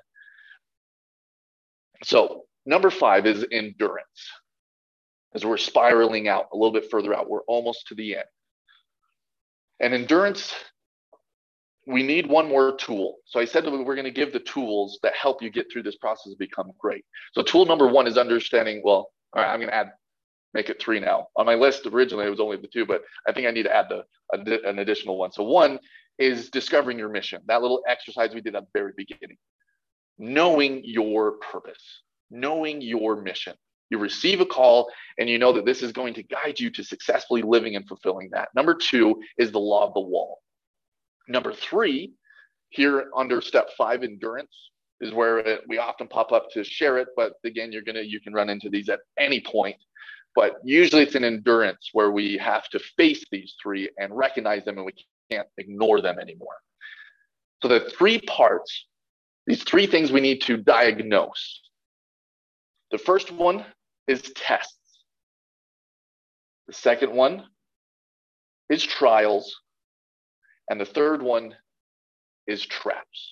So number five is endurance. As we're spiraling out a little bit further out, we're almost to the end. And endurance, we need one more tool. So I said that we're going to give the tools that help you get through this process to become great. So tool number one is understanding, well, all right, I'm going to add, make it three now. On my list originally, it was only the two, but I think I need to add the an additional one. So one is discovering your mission. That little exercise we did at the very beginning. Knowing your purpose, knowing your mission. You receive a call and you know that this is going to guide you to successfully living and fulfilling that. Number two is the law of the wall. Number three, here under step five, endurance, is where it, we often pop up to share it. But again, you're gonna you can run into these at any point. But usually it's an endurance where we have to face these three and recognize them, and we can't ignore them anymore. So the three parts, these three things we need to diagnose. The first one is tests. The second one is trials. And the third one is traps.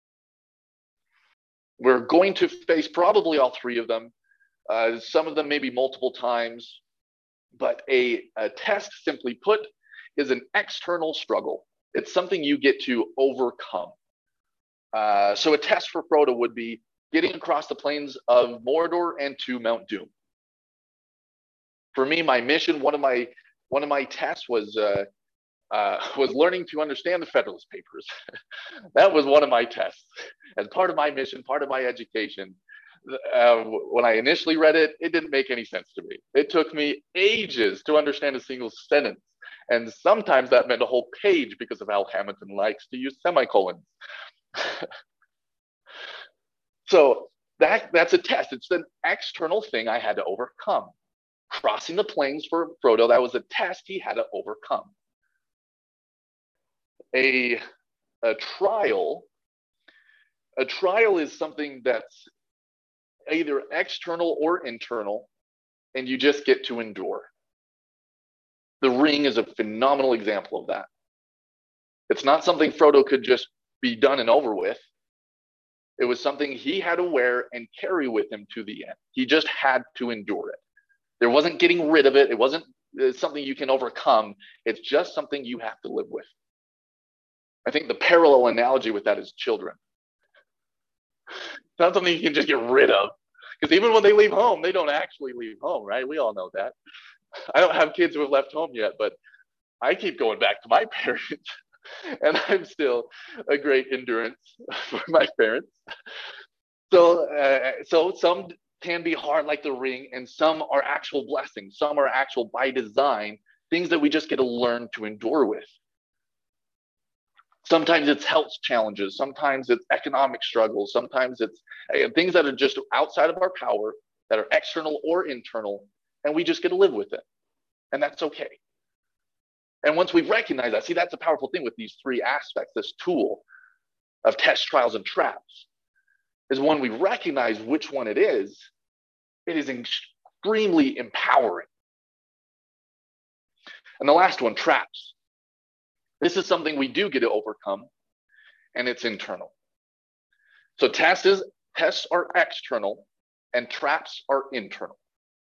We're going to face probably all three of them. Uh, some of them maybe multiple times. But a, a test, simply put, is an external struggle. It's something you get to overcome. Uh, so a test for Frodo would be getting across the plains of Mordor and to Mount Doom. For me, my mission, one of my one of my tests was uh, uh, was learning to understand the Federalist Papers. That was one of my tests. As part of my mission, part of my education, uh, when I initially read it, it didn't make any sense to me. It took me ages to understand a single sentence. And sometimes that meant a whole page because of how Hamilton likes to use semicolons. So that, that's a test. It's an external thing I had to overcome. Crossing the plains for Frodo, that was a test he had to overcome. A, a trial, a trial is something that's either external or internal, and you just get to endure. The Ring is a phenomenal example of that. It's not something Frodo could just be done and over with. It was something he had to wear and carry with him to the end. He just had to endure it. There wasn't getting rid of it. It wasn't something you can overcome. It's just something you have to live with. I think the parallel analogy with that is children. It's not something you can just get rid of. Because even when they leave home, they don't actually leave home, right? We all know that. I don't have kids who have left home yet, but I keep going back to my parents. And I'm still a great endurance for my parents. So, uh, so some can be hard like the Ring, and some are actual blessings. Some are actual by design, things that we just get to learn to endure with. Sometimes it's health challenges. Sometimes it's economic struggles. Sometimes it's uh, things that are just outside of our power, that are external or internal, and we just get to live with it. And that's okay. And once we recognize that, see, that's a powerful thing with these three aspects, this tool of tests, trials, and traps, is when we recognize which one it is, it is extremely empowering. And the last one, traps. This is something we do get to overcome, and it's internal. So tests, is, tests are external, and traps are internal.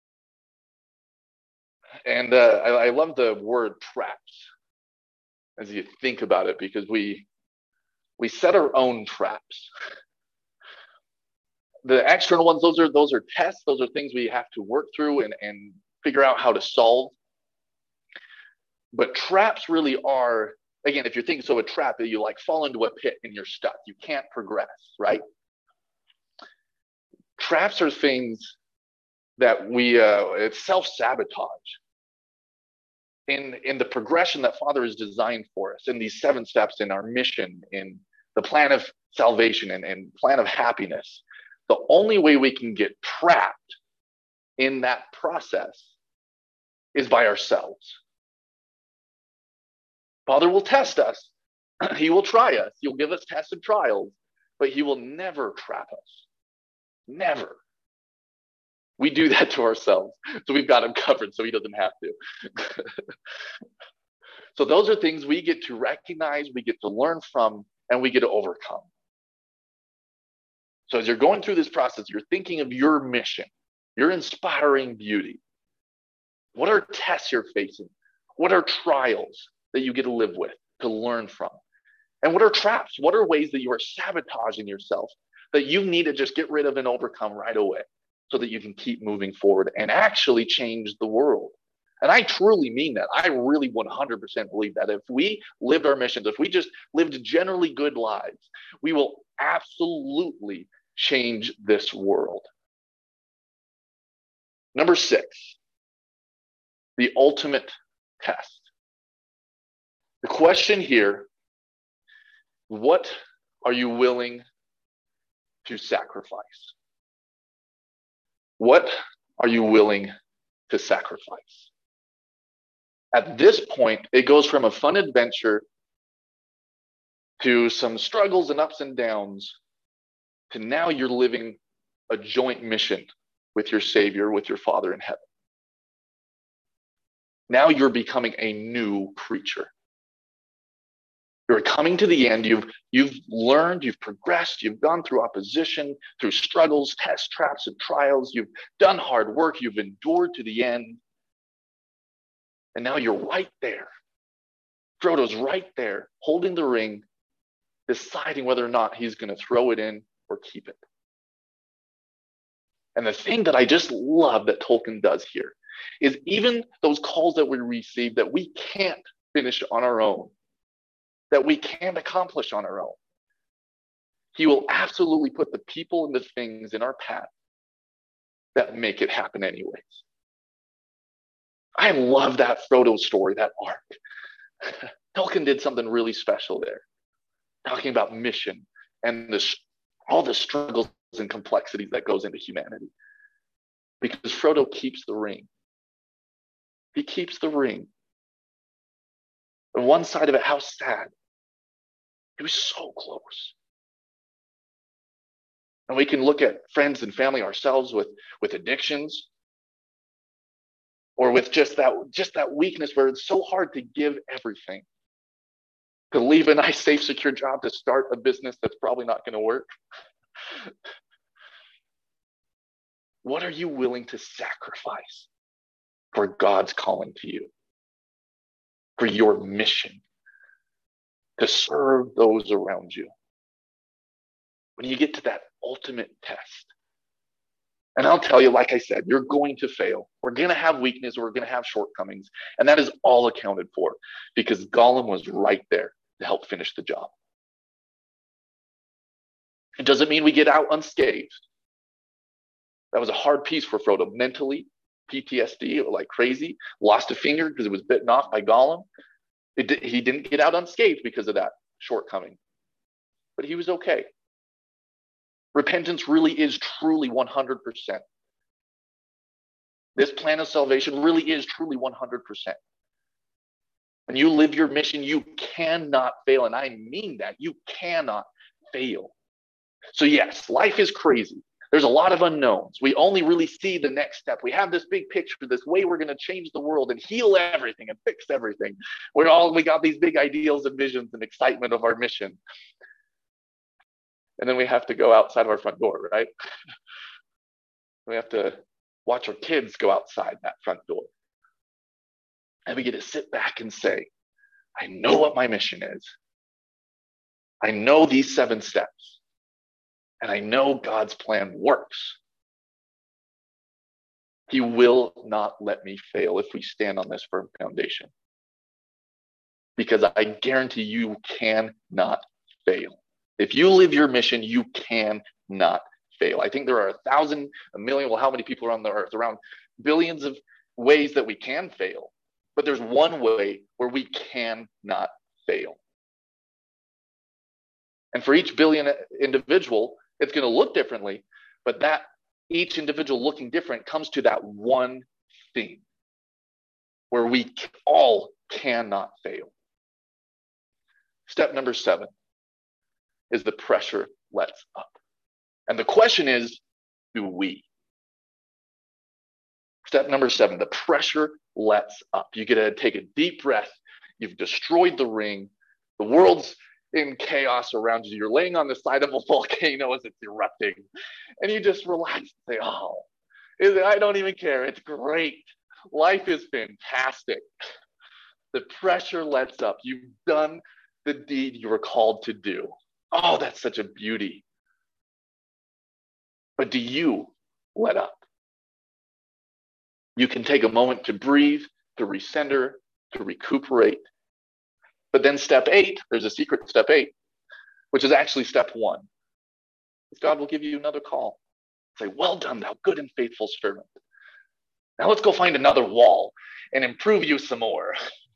And uh, I, I love the word traps as you think about it, because we we set our own traps. The external ones, those are those are tests, those are things we have to work through and, and figure out how to solve. But traps really are, again, if you're thinking, so a trap, you like fall into a pit and you're stuck. You can't progress, right? Traps are things that we, uh, it's self-sabotage in, in the progression that Father has designed for us, in these seven steps, in our mission, in the plan of salvation and, and plan of happiness. The only way we can get trapped in that process is by ourselves. Father will test us. He will try us. He'll give us tests and trials, but he will never trap us. Never. We do that to ourselves. So we've got him covered so he doesn't have to. So those are things we get to recognize, we get to learn from, and we get to overcome. So as you're going through this process, you're thinking of your mission, your inspiring beauty. What are tests you're facing? What are trials that you get to live with, to learn from? And what are traps? What are ways that you are sabotaging yourself that you need to just get rid of and overcome right away so that you can keep moving forward and actually change the world? And I truly mean that. I really one hundred percent believe that if we lived our missions, if we just lived generally good lives, we will absolutely change this world. Number six, the ultimate test. The question here, what are you willing to sacrifice? What are you willing to sacrifice? At this point, it goes from a fun adventure to some struggles and ups and downs to now you're living a joint mission with your Savior, with your Father in heaven. Now you're becoming a new creature. You're coming to the end. You've, you've learned, you've progressed, you've gone through opposition, through struggles, tests, traps, and trials. You've done hard work. You've endured to the end. And now you're right there. Frodo's right there, holding the ring, deciding whether or not he's going to throw it in or keep it. And the thing that I just love that Tolkien does here is even those calls that we receive that we can't finish on our own, that we can't accomplish on our own, he will absolutely put the people and the things in our path that make it happen anyways. I love that Frodo story, that arc. Tolkien did something really special there, talking about mission and this, all the struggles and complexities that goes into humanity. Because Frodo keeps the ring. He keeps the ring. On one side of it, how sad. He was so close. And we can look at friends and family ourselves with, with addictions, or with just that, just that weakness where it's so hard to give everything. To leave a nice, safe, secure job to start a business that's probably not going to work. What are you willing to sacrifice for God's calling to you? For your mission? To serve those around you? When you get to that ultimate test, and I'll tell you, like I said, you're going to fail. We're going to have weakness. We're going to have shortcomings. And that is all accounted for because Gollum was right there to help finish the job. It doesn't mean we get out unscathed. That was a hard piece for Frodo. Mentally, P T S D like crazy. Lost a finger because it was bitten off by Gollum. It, he didn't get out unscathed because of that shortcoming. But he was okay. Repentance really is truly one hundred percent. This plan of salvation really is truly one hundred percent. When you live your mission, you cannot fail. And I mean that. You cannot fail. So yes, life is crazy. There's a lot of unknowns. We only really see the next step. We have this big picture, this way we're going to change the world and heal everything and fix everything. We're all, we got these big ideals and visions and excitement of our mission. And then we have to go outside of our front door, right? We have to watch our kids go outside that front door. And we get to sit back and say, I know what my mission is. I know these seven steps. And I know God's plan works. He will not let me fail if we stand on this firm foundation. Because I guarantee you cannot fail. If you live your mission, you cannot fail. I think there are a thousand, a million, well, how many people are on the earth? Around billions of ways that we can fail. But there's one way where we cannot fail. And for each billion individual, it's going to look differently, but that each individual looking different comes to that one thing where we all cannot fail. Step number seven is the pressure lets up. And the question is, do we? Step number seven, the pressure lets up. You get to take a deep breath. You've destroyed the ring. The world's in chaos around you. You're laying on the side of a volcano as it's erupting. And you just relax and say, oh, I don't even care. It's great. Life is fantastic. The pressure lets up. You've done the deed you were called to do. Oh, that's such a beauty. But do you let up? You can take a moment to breathe, to recenter, to recuperate. But then step eight, there's a secret step eight, which is actually step one. God will give you another call. Say, well done, thou good and faithful servant. Now let's go find another wall and improve you some more.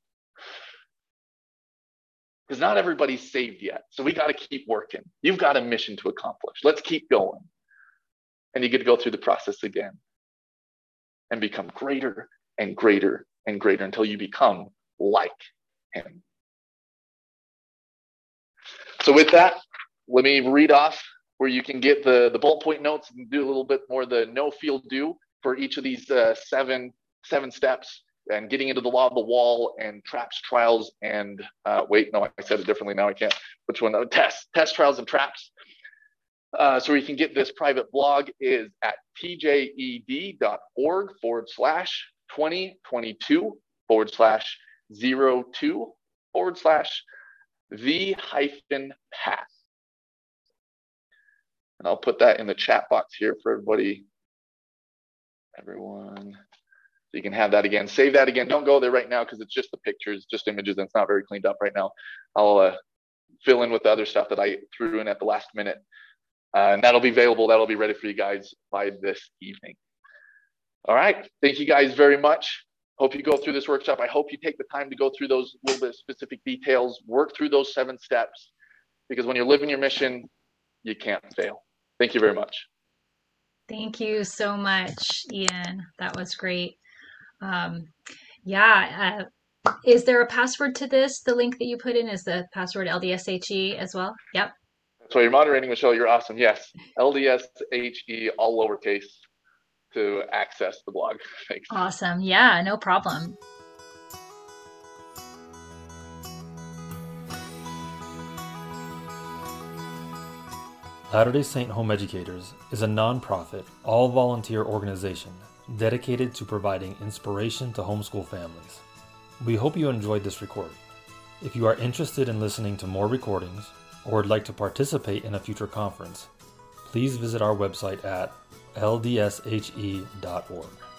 Because not everybody's saved yet. So we got to keep working. You've got a mission to accomplish. Let's keep going. And you get to go through the process again and become greater and greater and greater until you become like him. So with that, let me read off where you can get the, the bullet point notes and do a little bit more the know, feel, do for each of these uh, seven, seven steps and getting into the law of the wall and traps, trials, and uh, wait, no, I said it differently now. I can't, which one? Oh, tests, test, trials, and traps. Uh, so you can get this private blog is at tjed.org forward slash 2022 forward slash 02 forward slash the hyphen path. And I'll put that in the chat box here for everybody, everyone. So you can have that again. Save that again. Don't go there right now because it's just the pictures, just images, and it's not very cleaned up right now. I'll uh, fill in with the other stuff that I threw in at the last minute. Uh, and that'll be available. That'll be ready for you guys by this evening. All right. Thank you guys very much. Hope you go through this workshop. I hope you take the time to go through those little bit specific details, work through those seven steps, because when you're living your mission, you can't fail. Thank you very much. Thank you so much, Ian. That was great. Um, yeah. Uh, is there a password to this? The link that you put in is the password L D S H E as well? Yep. So you're moderating, Michelle. You're awesome. Yes. L D S H E, all lowercase, to access the blog. Thanks. Awesome. Yeah, no problem. Latter-day Saint Home Educators is a nonprofit, all-volunteer organization dedicated to providing inspiration to homeschool families. We hope you enjoyed this recording. If you are interested in listening to more recordings or would like to participate in a future conference, please visit our website at L D S H E dot org.